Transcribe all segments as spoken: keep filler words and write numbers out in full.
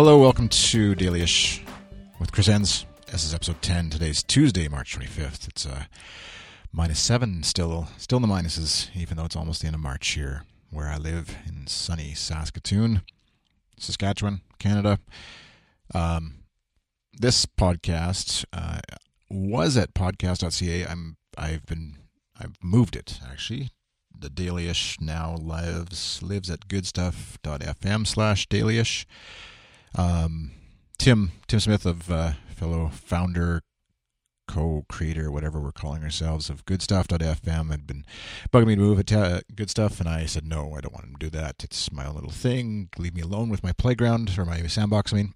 Hello, welcome to Dailyish with Chris Enns. This is episode ten. Today's Tuesday, March twenty-fifth. It's uh, minus seven, still still in the minuses, even though it's almost the end of March here, where I live in sunny Saskatoon, Saskatchewan, Canada. Um, this podcast uh, was at podcast dot c a. I'm I've been I've moved it actually. The Dailyish now lives lives at goodstuff dot f m slash Dailyish. Um, Tim Tim Smith, of uh, fellow founder, co-creator, whatever we're calling ourselves, of goodstuff dot f m, had been bugging me to move it to uh, Good Stuff, and I said no, I don't want him to do that. It's my own little thing. Leave me alone with my playground, or my sandbox. I mean,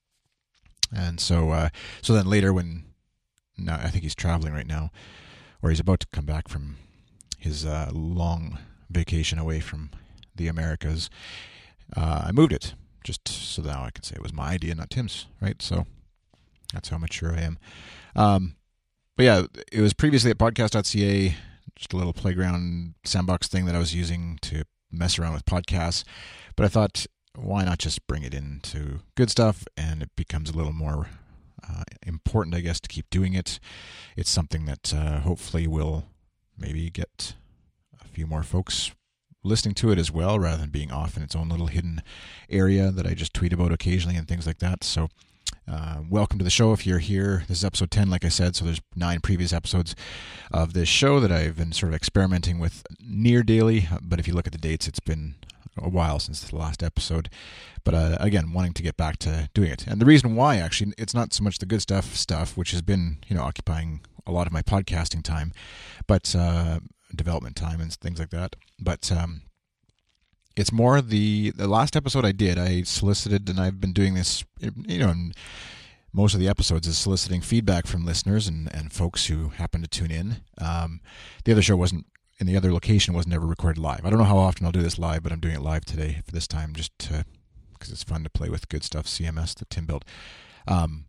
and so uh, so then later, when now I think he's traveling right now, or he's about to come back from his uh, long vacation away from the Americas, uh, I moved it. Just so now I can say it was my idea, not Tim's, right? So that's how mature I am. Um, but yeah, it was previously at podcast dot c a, just a little playground sandbox thing that I was using to mess around with podcasts. But I thought, why not just bring it into Good Stuff, and it becomes a little more uh, important, I guess, to keep doing it. It's something that uh, hopefully will maybe get a few more folks listening to it as well, rather than being off in its own little hidden area that I just tweet about occasionally and things like that. So uh, welcome to the show if you're here. This is episode ten, like I said, so there's nine previous episodes of this show that I've been sort of experimenting with near daily, but if you look at the dates, it's been a while since the last episode. But uh, again, wanting to get back to doing it. And the reason why, actually, it's not so much the good stuff stuff, which has been, you know, occupying a lot of my podcasting time, but uh, development time and things like that. But um, it's more the the last episode I did, I solicited, and I've been doing this, you know, in most of the episodes is soliciting feedback from listeners and, and folks who happen to tune in. Um, the other show wasn't, in the other location, wasn't ever recorded live. I don't know how often I'll do this live, but I'm doing it live today for this time, just because it's fun to play with Good Stuff C M S that Tim built. Um,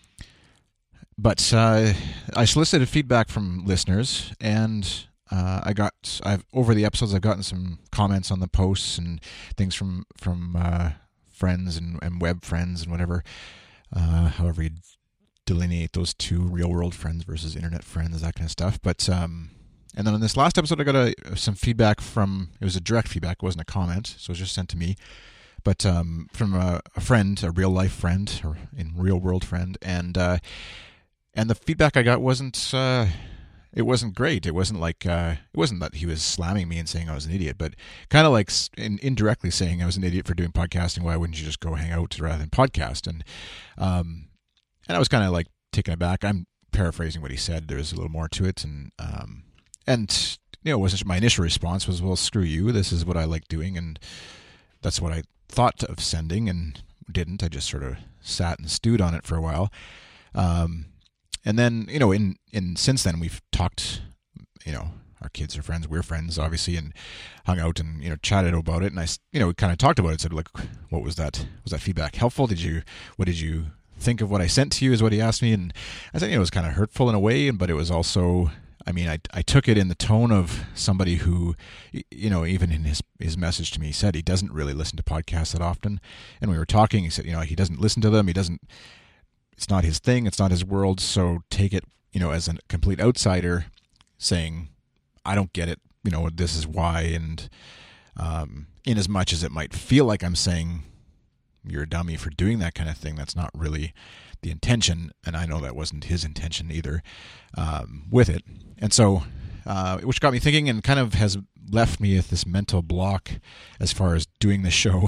but uh, I solicited feedback from listeners, and uh, I got, I've over the episodes, I've gotten some comments on the posts and things from from uh, friends and, and web friends and whatever. Uh, however you delineate those two, real world friends versus internet friends, that kind of stuff. But um, and then on this last episode, I got a, some feedback from, it was a direct feedback, it wasn't a comment, so it was just sent to me. But um, from a, a friend, a real life friend, or in real world friend, and uh, and the feedback I got wasn't uh, it wasn't great. It wasn't like uh, it wasn't that he was slamming me and saying I was an idiot, but kind of like in, indirectly saying I was an idiot for doing podcasting. Why wouldn't you just go hang out rather than podcast? And um, and I was kind of like taken aback. I'm paraphrasing what he said. There's a little more to it, and um, and you know, wasn't my initial response was, well, screw you. This is what I like doing, and that's what I thought of sending, and didn't. I just sort of sat and stewed on it for a while. Um, and then, you know, in, in since then we've talked, you know, our kids are friends, we're friends, obviously, and hung out and, you know, chatted about it. And I, you know, we kind of talked about it, said, like, what was that? Was that feedback helpful? Did you, what did you think of what I sent to you, is what he asked me. And I said, you know, it was kind of hurtful in a way, but it was also, I mean, I I took it in the tone of somebody who, you know, even in his, his message to me, he said he doesn't really listen to podcasts that often. And we were talking, he said, you know, he doesn't listen to them. He doesn't, it's not his thing. It's not his world. So take it, you know, as a complete outsider saying, I don't get it. You know, this is why. And um, in as much as it might feel like I'm saying you're a dummy for doing that kind of thing, that's not really the intention, and I know that wasn't his intention either um, with it. And so, uh, which got me thinking and kind of has left me with this mental block as far as doing the show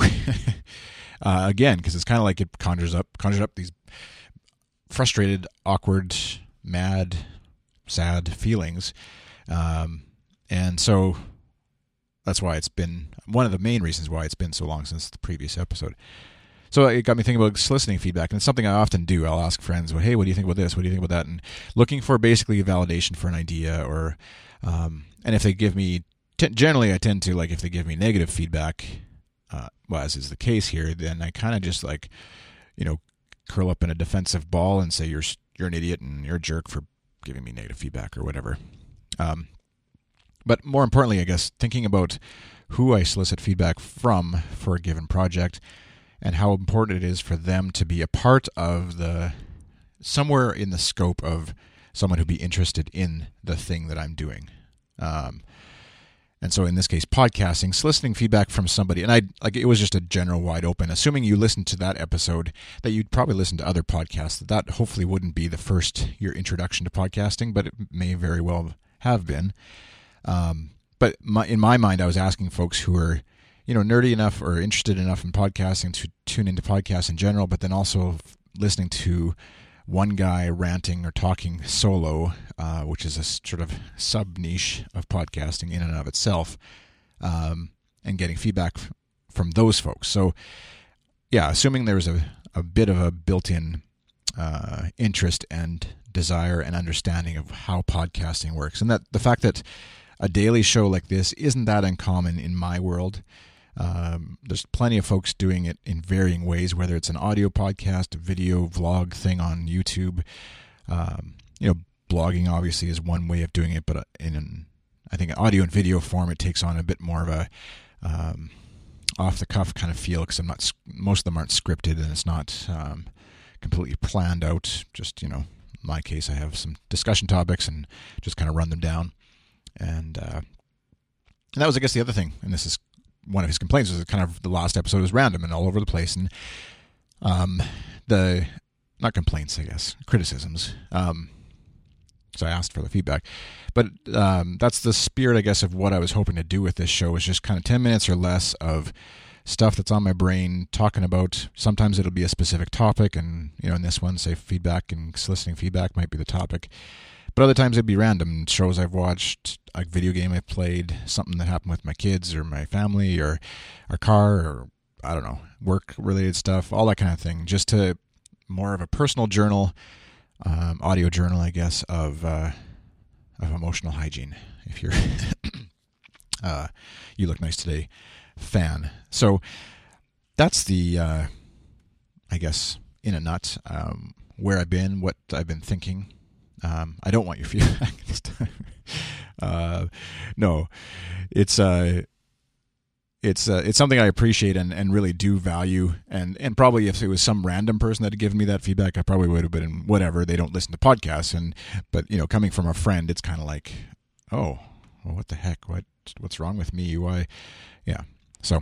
uh, again, because it's kind of like it conjures up, conjures up these frustrated, awkward, mad, sad feelings. Um, and so that's why it's been one of the main reasons why it's been so long since the previous episode. So it got me thinking about soliciting feedback, and it's something I often do. I'll ask friends, well, hey, what do you think about this? What do you think about that? And looking for basically a validation for an idea, or um, and if they give me, t- generally I tend to, like, if they give me negative feedback, uh, well, as is the case here, then I kind of just like, you know, curl up in a defensive ball and say, you're you're an idiot and you're a jerk for giving me negative feedback or whatever. Um, but more importantly, I guess, thinking about who I solicit feedback from for a given project. and how important it is for them to be a part of the, somewhere in the scope of someone who'd be interested in the thing that I'm doing. Um, and so in this case, podcasting, soliciting feedback from somebody, and I like it was just a general wide open, assuming you listened to that episode, that you'd probably listen to other podcasts, that that hopefully wouldn't be the first, your introduction to podcasting, but it may very well have been. Um, but my, in my mind, I was asking folks who are, you know, nerdy enough or interested enough in podcasting to tune into podcasts in general, but then also listening to one guy ranting or talking solo, uh, which is a sort of sub-niche of podcasting in and of itself, um, and getting feedback f- from those folks. So, yeah, assuming there's a, a bit of a built-in uh, interest and desire and understanding of how podcasting works, and that the fact that a daily show like this isn't that uncommon in my world. Um, there's plenty of folks doing it in varying ways, whether it's an audio podcast, a video vlog thing on YouTube. Um, you know, blogging obviously is one way of doing it, but in an, I think audio and video form, it takes on a bit more of a um, off-the-cuff kind of feel, because I'm not, most of them aren't scripted, and it's not um, completely planned out. Just, you know, in my case, I have some discussion topics and just kind of run them down. And, uh, and that was, I guess, the other thing, and this is one of his complaints, was that kind of the last episode was random and all over the place, and um, the not complaints, I guess, criticisms. Um, so I asked for the feedback, but um, that's the spirit, I guess, of what I was hoping to do with this show, is just kind of ten minutes or less of stuff that's on my brain, talking about. Sometimes it'll be a specific topic, and you know, in this one, say feedback and soliciting feedback might be the topic. But other times it'd be random shows I've watched, a video game I've played, something that happened with my kids or my family or our car, or I don't know, work-related stuff, all that kind of thing. Just to more of a personal journal, um, audio journal, I guess, of uh, of emotional hygiene. If you're uh, You Look Nice Today fan. So that's the, uh, I guess, in a nut, um, where I've been, what I've been thinking. Um, I don't want your feedback this time. uh, no, it's uh, it's uh, it's something I appreciate and, and really do value. And, and probably if it was some random person that had given me that feedback, I probably would have been whatever. They don't listen to podcasts, and but you know, coming from a friend, it's kind of like, oh, well, what the heck? What what's wrong with me? Why? Yeah. So,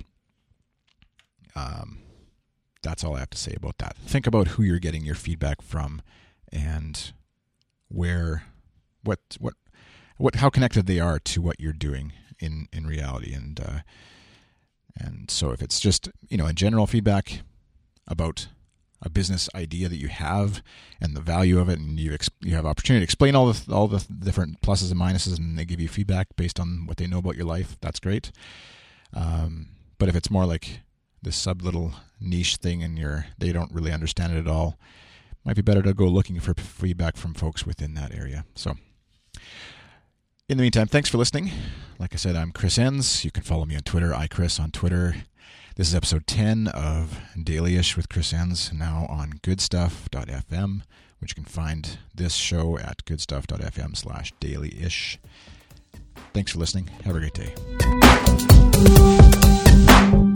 um, that's all I have to say about that. Think about who you're getting your feedback from, and where, what, what, what, how connected they are to what you're doing in, in reality. And, uh, and so if it's just, you know, in general feedback about a business idea that you have and the value of it, and you, ex- you have opportunity to explain all the, all the different pluses and minuses, and they give you feedback based on what they know about your life, that's great. Um, but if it's more like this sub little niche thing and you're, they don't really understand it at all, might be better to go looking for feedback from folks within that area. So, in the meantime, thanks for listening. Like I said, I'm Chris Enns. You can follow me on Twitter, iChris on Twitter. This is episode ten of Dailyish with Chris Enns, now on goodstuff dot f m, which you can find this show at goodstuff dot f m slash dailyish. Thanks for listening. Have a great day.